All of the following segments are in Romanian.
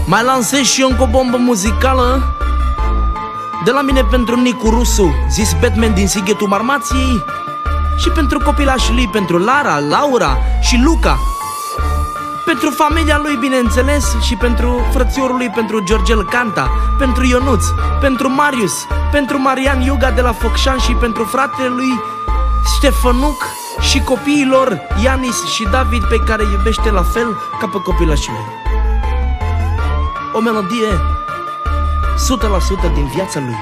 Mai lansez și eu încă o bombă muzicală de la mine pentru Nicu Rusu, zis Batman din Sighetul Marmației, și pentru copilașii lui, pentru Lara, Laura și Luca, pentru familia lui, bineînțeles, și pentru frățiorul lui, pentru Georgel Canta, pentru Ionuț, pentru Marius, pentru Marian Iuga de la Focșan și pentru fratele lui Ștefănuc și copiilor Ianis și David, pe care iubește la fel ca pe copilașii lui. O melodie 100% din viața lui.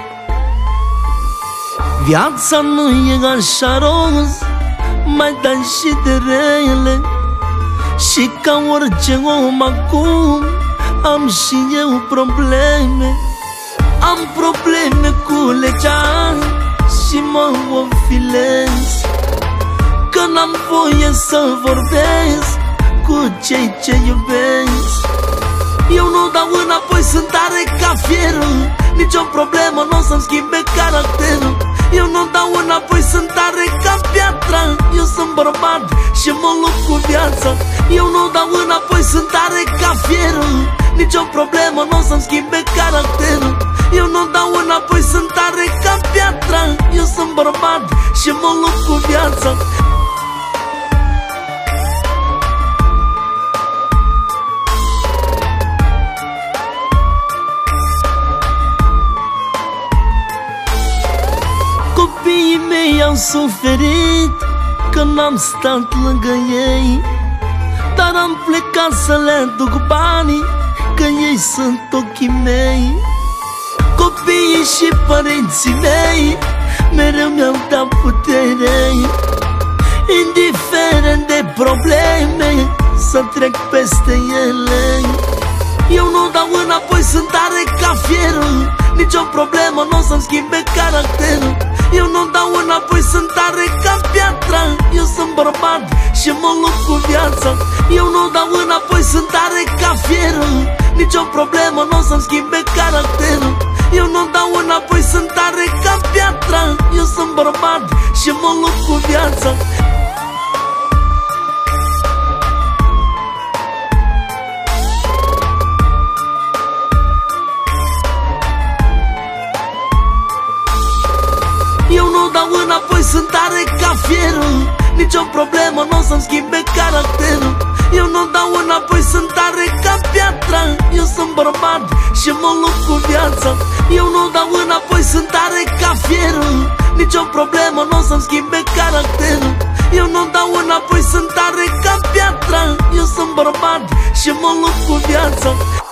Viața nu e așa roz, mai dai și de rele, și ca orice om acum am și eu probleme. Am probleme cu legea și mă ofilez, că n-am voie să vorbesc cu cei ce iubesc. Eu nu dau înapoi, sunt tare ca fierul, nicio problemă n-o să-mi schimbe caracterul. Eu nu dau înapoi, sunt tare ca piatra, eu sunt bărbat și mă lupt cu viața. Eu nu dau înapoi, sunt tare ca fierul, nicio problemă n-o să-mi schimbe caracterul. Eu nu dau înapoi, sunt tare ca piatra, eu sunt bărbat și mă lupt cu viața. Copiii mei au suferit că n-am stat lângă ei, dar am plecat să le duc banii, că ei sunt ochii mei. Copiii și părinții mei mereu mi-au dat putere, indiferent de probleme, să trec peste ele. Eu nu dau înapoi, sunt tare ca fierul, nicio problemă n-o să-mi schimbe caracterul. Eu nu dau înapoi, sunt tare ca piatra, eu sunt bărbat și mă lupt cu viața. Eu nu dau înapoi, sunt tare ca fierul, nicio problemă n-o să-mi schimbe caracterul. Eu nu dau înapoi, sunt tare ca piatra, eu sunt bărbat și mă lupt cu viața. Eu nu dau înapoi, sunt tare ca fierul, nicio problemă n-o să-mi schimbe caracterul. Eu nu dau înapoi, sunt tare ca piatra, eu sunt bărbat și mă lupt cu viața. Eu nu dau înapoi, sunt tare ca fierul, nicio problemă n-o să-mi schimbe caracterul. Eu nu dau înapoi, sunt tare ca piatra, eu sunt bărbat și mă lupt cu viața.